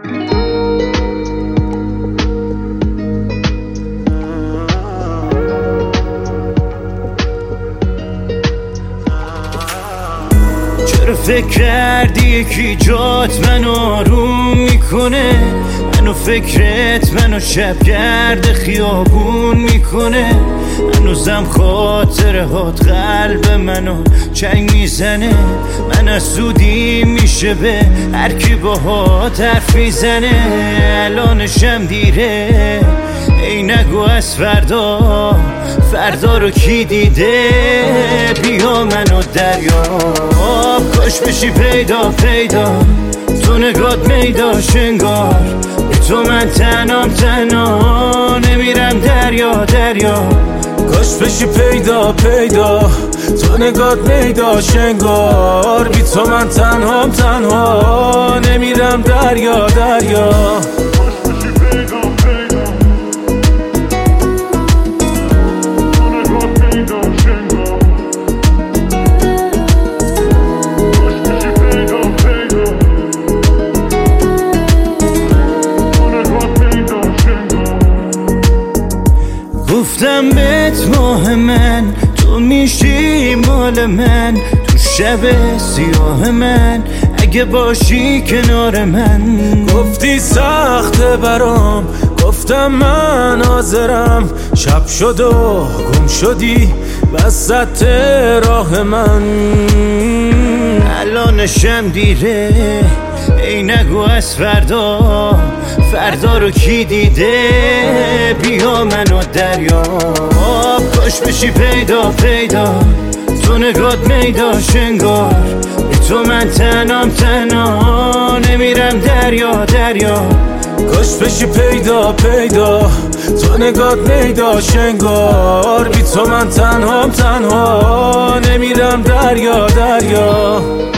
چرا فکر کردی یکی جات منو آروم میکنه؟ منو فکرت منو شبگرد خیابون میکنه. هنوزم خاطره هات قلب منو چنگ میزنه. من از سودی میشه به هر کی باهات حرف میزنه. الانشم دیره ای نگو از فردا، فردا رو کی دیده؟ بیا منو دریاب، کاش بشی پیدا پیدا، تو نگات میداش انگار بی تو من تنها نمیرم دریا دریا. کاش بشی پیدا پیدا، تو نگات میداش انگار بی تو من تنها نمیرم دریا دریا. گفتم بهت ماه من تو میشی مال من، تو شب سیاه من اگه باشی کنار من. گفتی سخته برام، گفتم من حاضرم. شب شد و گم شدی وسط راه من. الانشم دیره ای نگو از فردا، فردا رو کی دیده؟ بیا منو دریاب، کاش بشی پیدا پیدا، تو نگات میداش انگار بی تو من تنها نمیرم دریا دریا. کاش بشی پیدا پیدا، تو نگات میداش انگار بی تو من تنها نمیرم دریا دریا.